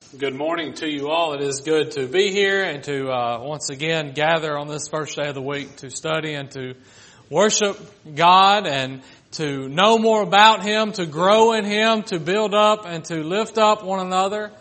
Good morning to you all. It is good to be here and to once again gather on this first day of the week to study and to worship God and to know more about Him, to grow in Him, to build up and to lift up one another,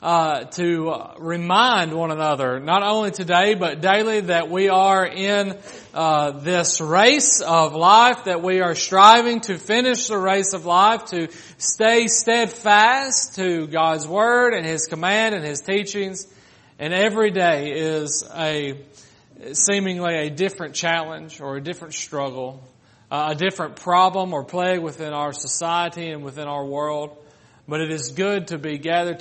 to remind one another, not only today but daily, that we are in this race of life, that we are striving to finish the race of life, to stay steadfast to God's Word and His command and His teachings. And every day is seemingly a different challenge or a different struggle, a different problem or plague within our society and within our world. But it is good to be gathered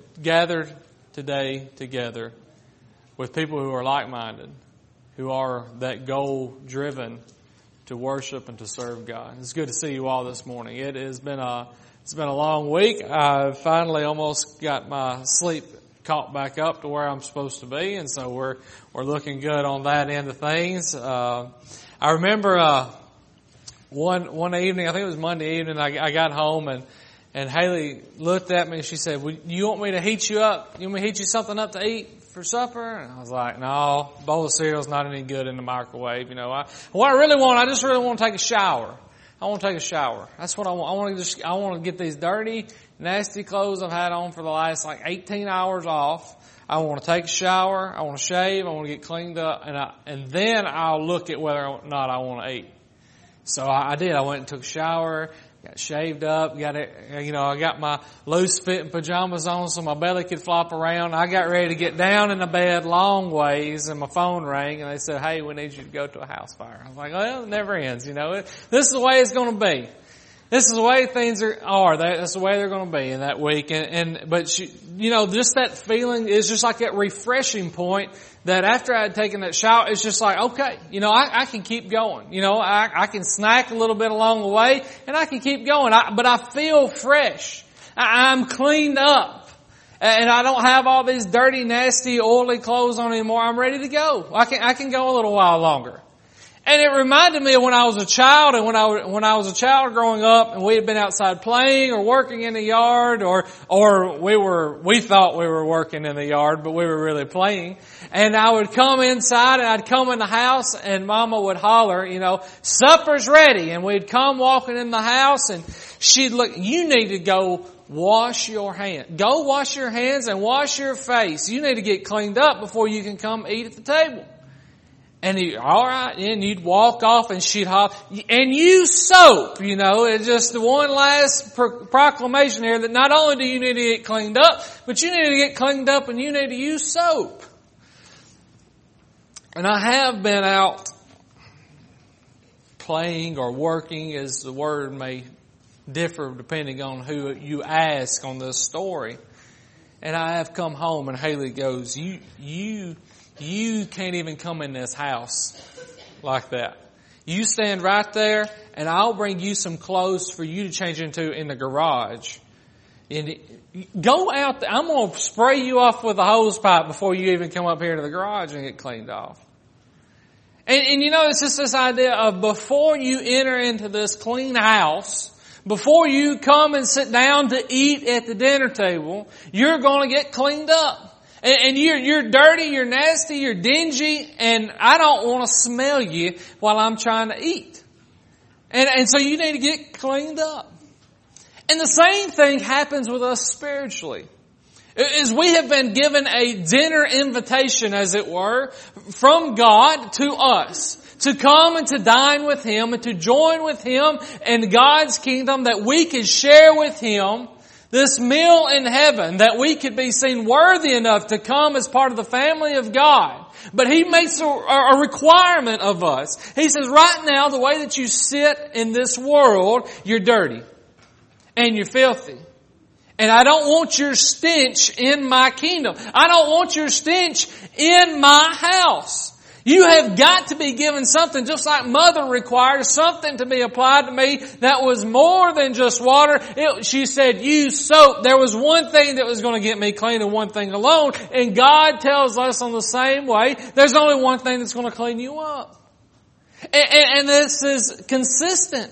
today together with people who are like-minded, who are that goal-driven to worship and to serve God. It's good to see you all this morning. It's been a long week. I finally almost got my sleep caught back up to where I'm supposed to be, and so we're looking good on that end of things. I remember one evening, I think it was Monday evening, I got home and Haley looked at me and she said, "Well, you want me to heat you up? You want me to heat you something up to eat for supper?" And I was like, "No, a bowl of cereal's not any good in the microwave. What I really want, I just really want to take a shower. I want to take a shower. That's what I want. I want to get these dirty, nasty clothes I've had on for the last 18 hours off. I want to take a shower. I want to shave. I want to get cleaned up, and then I'll look at whether or not I want to eat." So I did. I went and took a shower. Got shaved up, I got my loose fitting pajamas on so my belly could flop around. I got ready to get down in the bed long ways and my phone rang and they said, "Hey, we need you to go to a house fire." I was like, well, it never ends, This is the way it's going to be. This is the way things are. That's the way they're going to be in that week. But just that feeling is just like that refreshing point that after I had taken that shower, it's just like, okay, I can keep going. I can snack a little bit along the way and I can keep going. But I feel fresh. I'm cleaned up. And I don't have all these dirty, nasty, oily clothes on anymore. I'm ready to go. I can go a little while longer. And it reminded me of when I was a child, and when I was a child growing up, and we had been outside playing or working in the yard, or we thought we were working in the yard, but we were really playing. And I would come inside, and I'd come in the house, and Mama would holler, "Supper's ready." And we'd come walking in the house, and she'd look, "You need to go wash your hands. Go wash your hands and wash your face. You need to get cleaned up before you can come eat at the table." And all right, and you'd walk off and she'd holler, "And use soap," It's just the one last proclamation here that not only do you need to get cleaned up, but you need to get cleaned up and you need to use soap. And I have been out playing or working, as the word may differ depending on who you ask on this story. And I have come home and Haley goes, You can't even come in this house like that. You stand right there and I'll bring you some clothes for you to change into in the garage. And go out there. I'm going to spray you off with a hose pipe before you even come up here to the garage and get cleaned off. And it's just this idea of before you enter into this clean house, before you come and sit down to eat at the dinner table, you're going to get cleaned up. And you're dirty, you're nasty, you're dingy, and I don't want to smell you while I'm trying to eat. And so you need to get cleaned up. And the same thing happens with us spiritually. As we have been given a dinner invitation, as it were, from God to us, to come and to dine with Him and to join with Him in God's kingdom, that we could share with Him this meal in heaven, that we could be seen worthy enough to come as part of the family of God. But He makes a requirement of us. He says, right now, the way that you sit in this world, you're dirty and you're filthy. And I don't want your stench in my kingdom. I don't want your stench in my house. You have got to be given something, just like Mother required something to be applied to me that was more than just water. She said, use soap. There was one thing that was going to get me clean and one thing alone. And God tells us on the same way, there's only one thing that's going to clean you up. And this is consistent.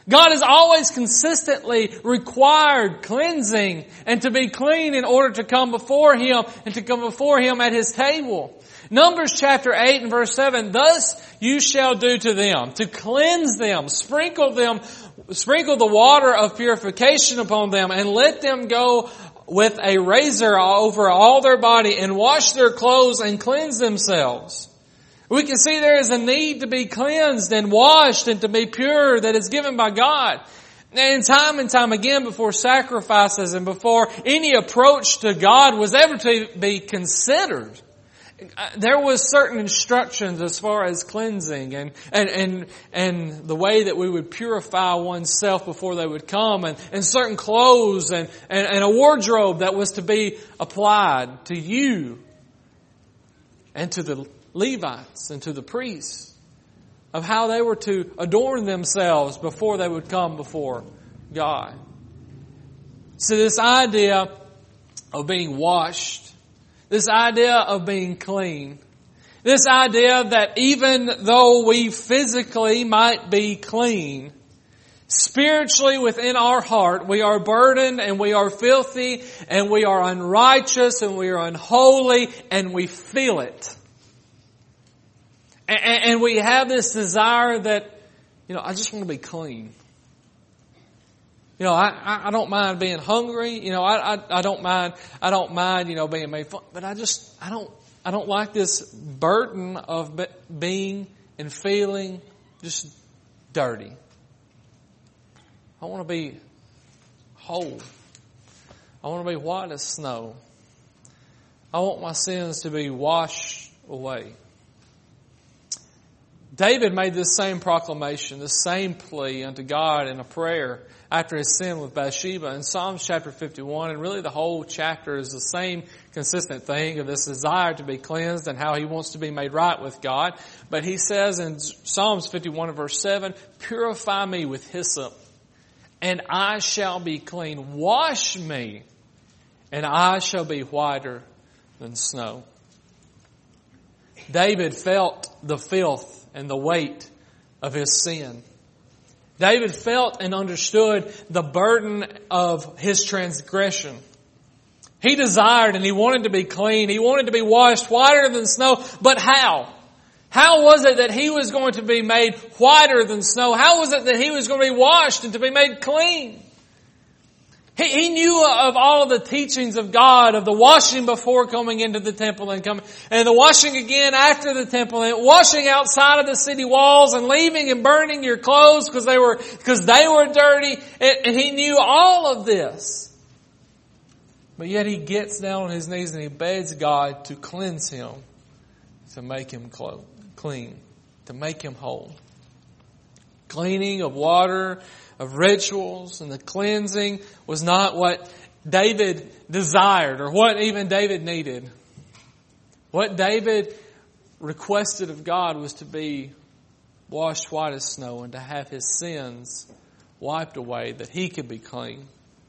God has always consistently required cleansing and to be clean in order to come before Him and to come before Him at His table. Numbers chapter 8 and verse 7, thus you shall do to them, to cleanse them, sprinkle the water of purification upon them, and let them go with a razor over all their body and wash their clothes and cleanse themselves. We can see there is a need to be cleansed and washed and to be pure that is given by God. And time again, before sacrifices and before any approach to God was ever to be considered, there was certain instructions as far as cleansing and the way that we would purify oneself before they would come, and certain clothes and a wardrobe that was to be applied to you and to the Levites and to the priests, of how they were to adorn themselves before they would come before God. So this idea of being washed, this idea of being clean, this idea that even though we physically might be clean, spiritually within our heart we are burdened and we are filthy and we are unrighteous and we are unholy and we feel it. And we have this desire that, I just want to be clean. I don't mind being hungry. I don't mind, being made fun. But I don't like this burden of being and feeling just dirty. I want to be whole. I want to be white as snow. I want my sins to be washed away. David made this same proclamation, this same plea unto God in a prayer after his sin with Bathsheba in Psalms chapter 51. And really the whole chapter is the same consistent thing of this desire to be cleansed and how he wants to be made right with God. But he says in Psalms 51 and verse 7, purify me with hyssop, and I shall be clean. Wash me, and I shall be whiter than snow. David felt the filth and the weight of his sin. David felt and understood the burden of his transgression. He desired and he wanted to be clean. He wanted to be washed whiter than snow. But how? How was it that he was going to be made whiter than snow? How was it that he was going to be washed and to be made clean? He knew of all of the teachings of God, of the washing before coming into the temple and the washing again after the temple, and washing outside of the city walls and leaving and burning your clothes because they were dirty. And he knew all of this. But yet he gets down on his knees and he begs God to cleanse him, to make him clean, to make him whole. Cleaning of water, of rituals, and the cleansing was not what David desired or what even David needed. What David requested of God was to be washed white as snow and to have his sins wiped away that he could be clean.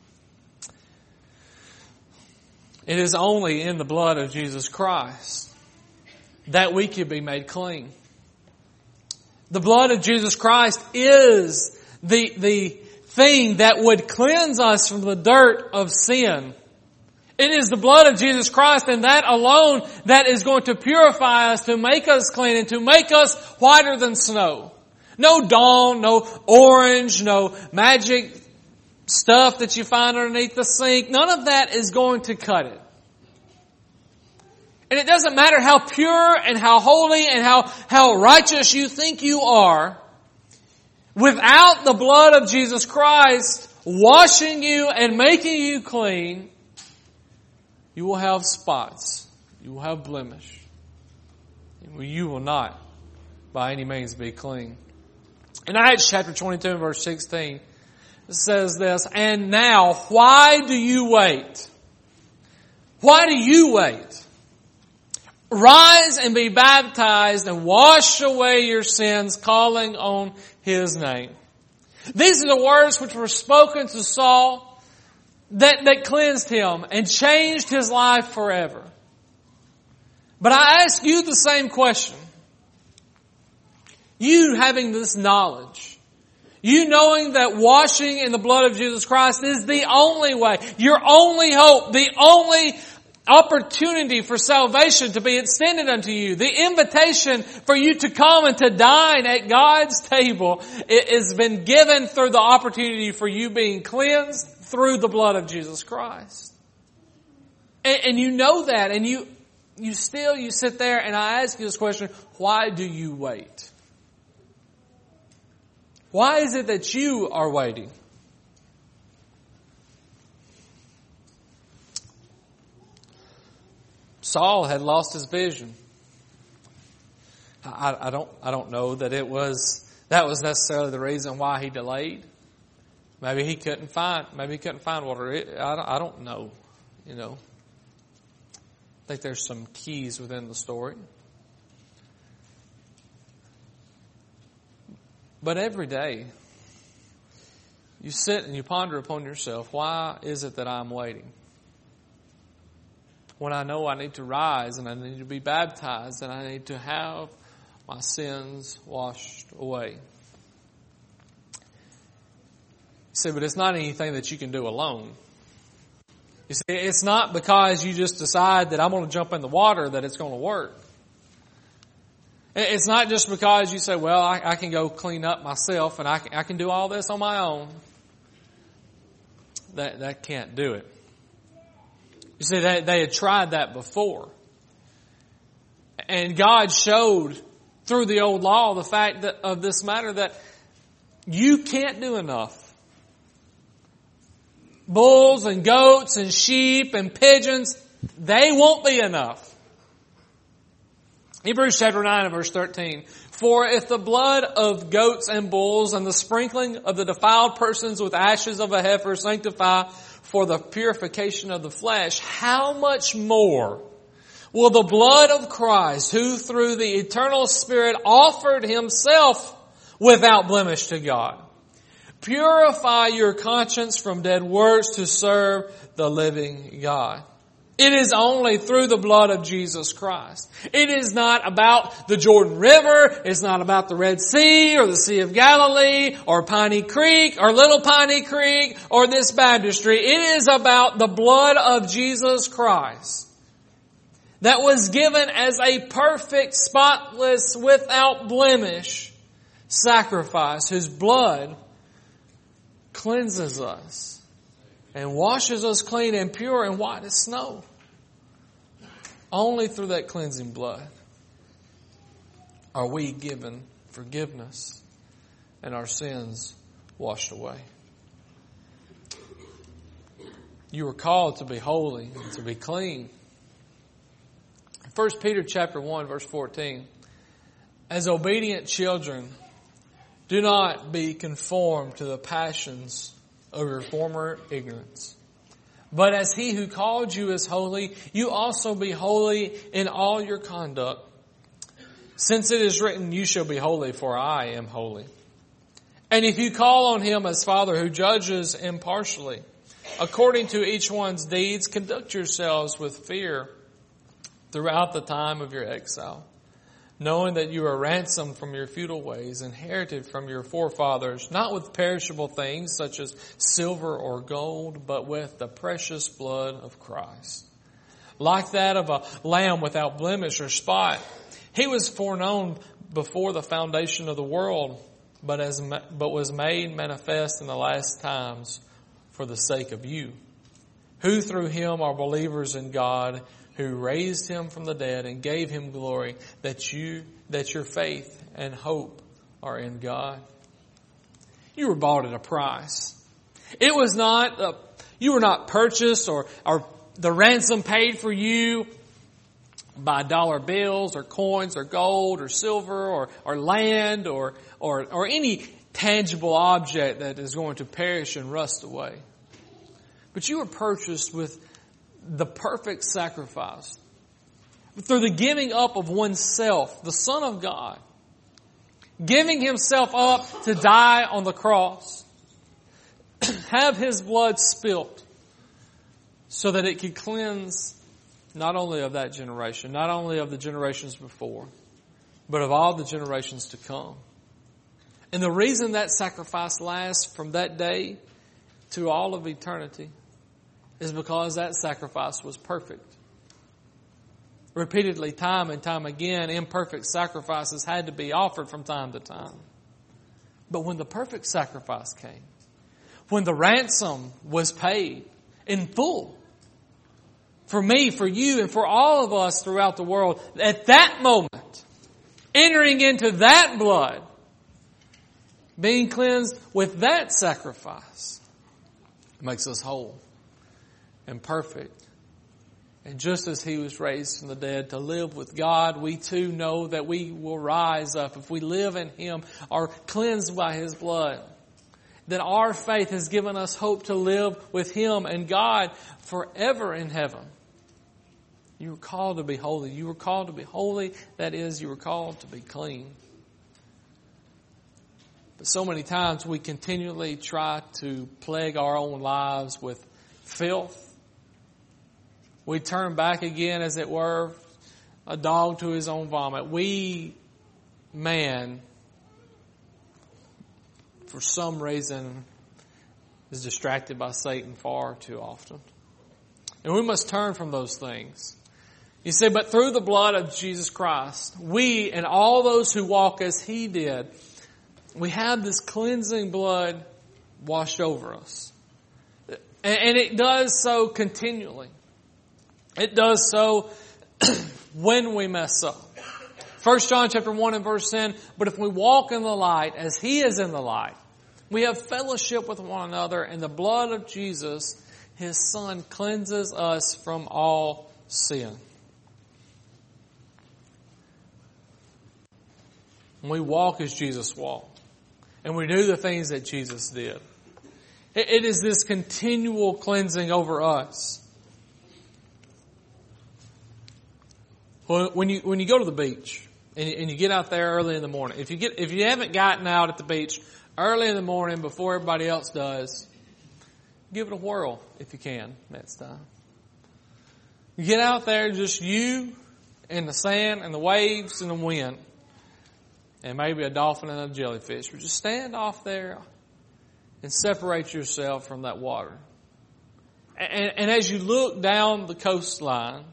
It is only in the blood of Jesus Christ that we can be made clean. The blood of Jesus Christ is the thing that would cleanse us from the dirt of sin. It is the blood of Jesus Christ and that alone that is going to purify us, to make us clean and to make us whiter than snow. No Dawn, no orange, no magic stuff that you find underneath the sink. None of that is going to cut it. And it doesn't matter how pure and how holy and how righteous you think you are. Without the blood of Jesus Christ washing you and making you clean, you will have spots. You will have blemish. You will not by any means be clean. In Acts chapter 22 and verse 16, it says this, and now, why do you wait? Why do you wait? Rise and be baptized and wash away your sins, calling on His name. These are the words which were spoken to Saul that cleansed him and changed his life forever. But I ask you the same question. You having this knowledge, You knowing that washing in the blood of Jesus Christ is the only way, your only hope, the only opportunity for salvation to be extended unto you. The invitation for you to come and to dine at God's table, it has been given through the opportunity for you being cleansed through the blood of Jesus Christ. And you know that, and you sit there, and I ask you this question, why do you wait? Why is it that you are waiting? Saul had lost his vision. I don't know that that was necessarily the reason why he delayed. Maybe he couldn't find water. I don't know. I think there's some keys within the story. But every day, you sit and you ponder upon yourself, why is it that I'm waiting? When I know I need to rise and I need to be baptized and I need to have my sins washed away. You see, but it's not anything that you can do alone. You see, it's not because you just decide that I'm going to jump in the water that it's going to work. It's not just because you say, well, I can go clean up myself and I can do all this on my own. That can't do it. You see, they had tried that before. And God showed through the old law the fact of this matter that you can't do enough. Bulls and goats and sheep and pigeons, they won't be enough. Hebrews chapter 9 and verse 13. For if the blood of goats and bulls and the sprinkling of the defiled persons with ashes of a heifer sanctify for the purification of the flesh, how much more will the blood of Christ, who through the eternal Spirit offered Himself without blemish to God, purify your conscience from dead works to serve the living God? It is only through the blood of Jesus Christ. It is not about the Jordan River. It's not about the Red Sea or the Sea of Galilee or Piney Creek or Little Piney Creek or this baptistry. It is about the blood of Jesus Christ that was given as a perfect, spotless, without blemish sacrifice. His blood cleanses us and washes us clean and pure and white as snow. Only through that cleansing blood are we given forgiveness and our sins washed away. You are called to be holy and to be clean. 1 Peter chapter 1 verse 14. As obedient children, do not be conformed to the passions of your former ignorance. But as He who called you is holy, you also be holy in all your conduct. Since it is written, you shall be holy, for I am holy. And if you call on Him as Father who judges impartially, according to each one's deeds, conduct yourselves with fear throughout the time of your exile, knowing that you are ransomed from your futile ways, inherited from your forefathers, not with perishable things such as silver or gold, but with the precious blood of Christ, like that of a lamb without blemish or spot. He was foreknown before the foundation of the world, but was made manifest in the last times for the sake of you, who through Him are believers in God, who raised Him from the dead and gave Him glory, that your faith and hope are in God. You were bought at a price. It was not, you were not purchased or the ransom paid for you by dollar bills or coins or gold or silver or land or any tangible object that is going to perish and rust away. But you were purchased with the perfect sacrifice, through the giving up of oneself, the Son of God, giving Himself up to die on the cross, have His blood spilt so that it could cleanse not only of that generation, not only of the generations before, but of all the generations to come. And the reason that sacrifice lasts from that day to all of eternity is because that sacrifice was perfect. Repeatedly, time and time again, imperfect sacrifices had to be offered from time to time. But when the perfect sacrifice came, when the ransom was paid in full, for me, for you, and for all of us throughout the world, at that moment, entering into that blood, being cleansed with that sacrifice, makes us whole and perfect. And just as He was raised from the dead to live with God, we too know that we will rise up if we live in Him, are cleansed by His blood. That our faith has given us hope to live with Him and God forever in heaven. You were called to be holy. You were called to be holy. That is, you were called to be clean. But so many times we continually try to plague our own lives with filth. We turn back again, as it were, a dog to his own vomit. Man, for some reason, is distracted by Satan far too often. And we must turn from those things. You say, but through the blood of Jesus Christ, we and all those who walk as He did, we have this cleansing blood washed over us. And it does so continually. It does so when we mess up. 1 John chapter 1 and verse 10, but if we walk in the light as He is in the light, we have fellowship with one another, and the blood of Jesus, His Son, cleanses us from all sin. And we walk as Jesus walked. And we do the things that Jesus did. It is this continual cleansing over us. When you go to the beach and you get out there early in the morning, if you haven't gotten out at the beach early in the morning before everybody else does, give it a whirl if you can next time. You get out there, just you and the sand and the waves and the wind, and maybe a dolphin and a jellyfish. But just stand off there and separate yourself from that water. And as you look down the coastline,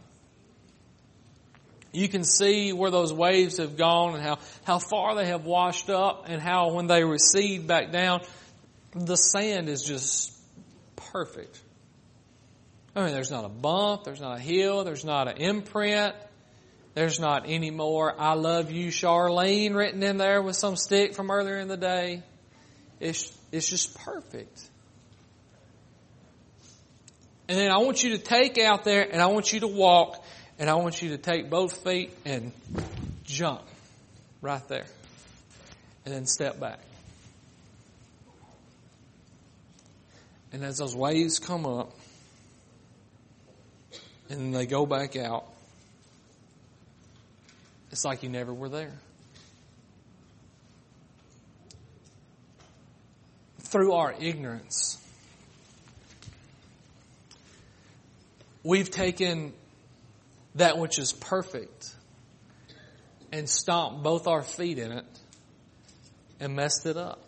you can see where those waves have gone and how far they have washed up, and how when they recede back down, the sand is just perfect. I mean, there's not a bump, there's not a hill, there's not an imprint, there's not any more "I love you, Charlene" written in there with some stick from earlier in the day. It's just perfect. And then I want you to take out there, and I want you to walk, and I want you to take both feet and jump right there. And then step back. And as those waves come up, and then they go back out, it's like you never were there. Through our ignorance, we've taken that which is perfect and stomped both our feet in it and messed it up.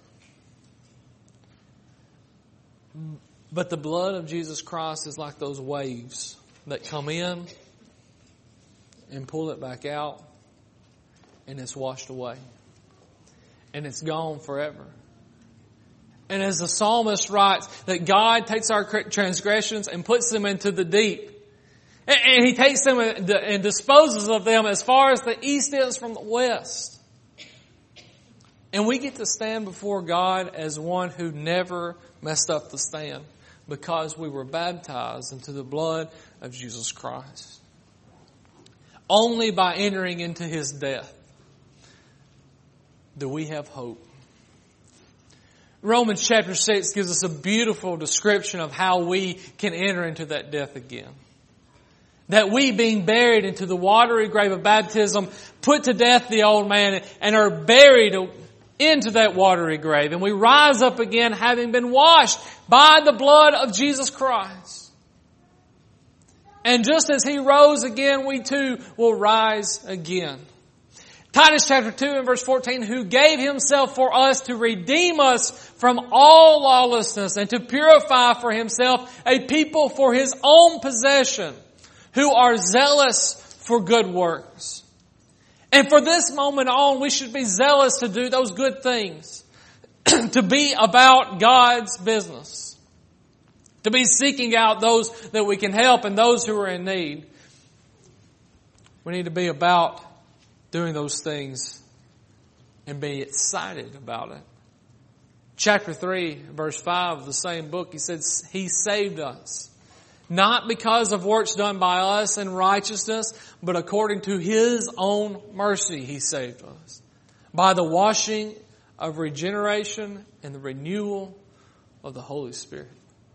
But the blood of Jesus Christ is like those waves that come in and pull it back out, and it's washed away. And it's gone forever. And as the psalmist writes, that God takes our transgressions and puts them into the deep. And He takes them and disposes of them as far as the east is from the west. And we get to stand before God as one who never messed up the stand, because we were baptized into the blood of Jesus Christ. Only by entering into His death do we have hope. Romans chapter 6 gives us a beautiful description of how we can enter into that death again. That we, being buried into the watery grave of baptism, put to death the old man and are buried into that watery grave. And we rise up again, having been washed by the blood of Jesus Christ. And just as He rose again, we too will rise again. Titus chapter 2 and verse 14, who gave himself for us to redeem us from all lawlessness and to purify for himself a people for his own possession who are zealous for good works. And for this moment on, we should be zealous to do those good things, to be about God's business, to be seeking out those that we can help and those who are in need. We need to be about doing those things and be excited about it. Chapter 3, verse 5 of the same book, he says, He saved us, not because of works done by us in righteousness, but according to His own mercy He saved us, by the washing of regeneration and the renewal of the Holy Spirit.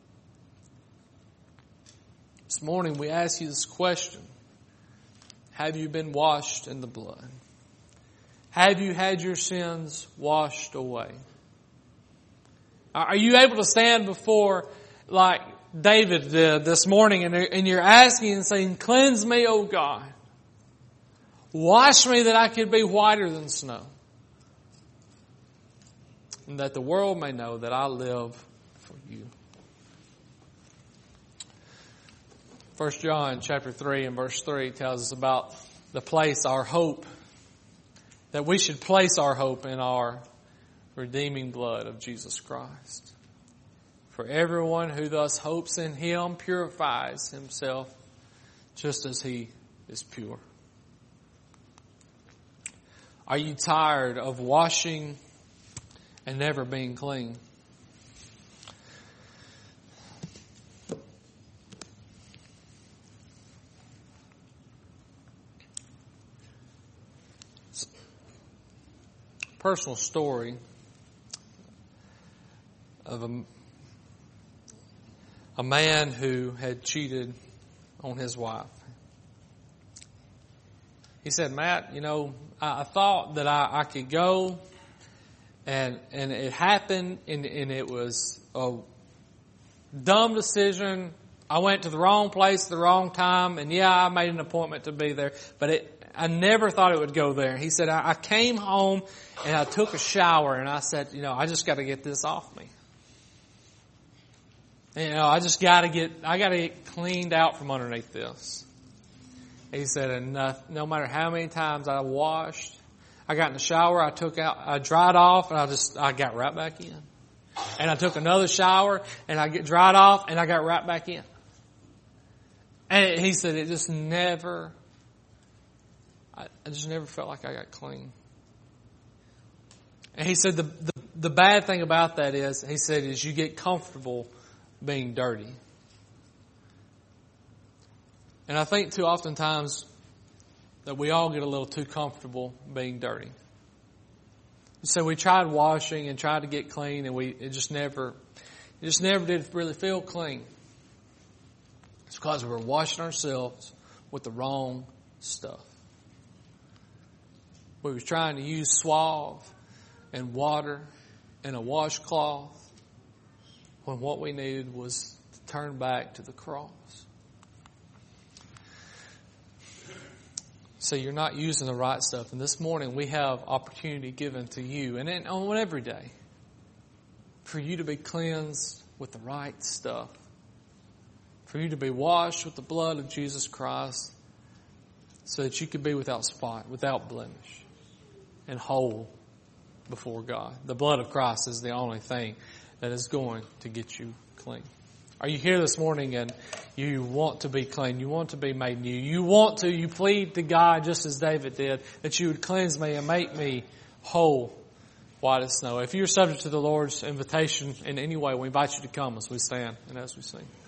This morning we ask you this question. Have you been washed in the blood? Have you had your sins washed away? Are you able to stand before, like David did this morning, and you're asking and saying, cleanse me, O God. Wash me that I could be whiter than snow. And that the world may know that I live for you. 1 John chapter 3 and verse 3 tells us about the place, our hope, that we should place our hope in our redeeming blood of Jesus Christ. For everyone who thus hopes in Him purifies himself just as He is pure. Are you tired of washing and never being clean? Personal story of a man who had cheated on his wife. He said, Matt, I thought that I could go and it happened and it was a dumb decision. I went to the wrong place at the wrong time, and I made an appointment to be there, but I never thought it would go there. He said, I came home and I took a shower and I said, I just got to get this off me. I got to get cleaned out from underneath this. He said, and no matter how many times I washed, I got in the shower, I dried off, and I got right back in. And I took another shower and I dried off and I got right back in. And he said, it just never, I just never felt like I got clean. And he said the bad thing about that is, he said, is you get comfortable being dirty. And I think too oftentimes that we all get a little too comfortable being dirty. So we tried washing and tried to get clean, and it just never did really feel clean. It's because we were washing ourselves with the wrong stuff. We were trying to use Suave and water and a washcloth when what we needed was to turn back to the cross. So you're not using the right stuff. And this morning we have opportunity given to you, and on every day, for you to be cleansed with the right stuff. For you to be washed with the blood of Jesus Christ so that you could be without spot, without blemish, and whole before God. The blood of Christ is the only thing that is going to get you clean. Are you here this morning and you want to be clean? You want to be made new. You plead to God just as David did, that you would cleanse me and make me whole, white as snow. If you're subject to the Lord's invitation in any way, we invite you to come as we stand and as we sing.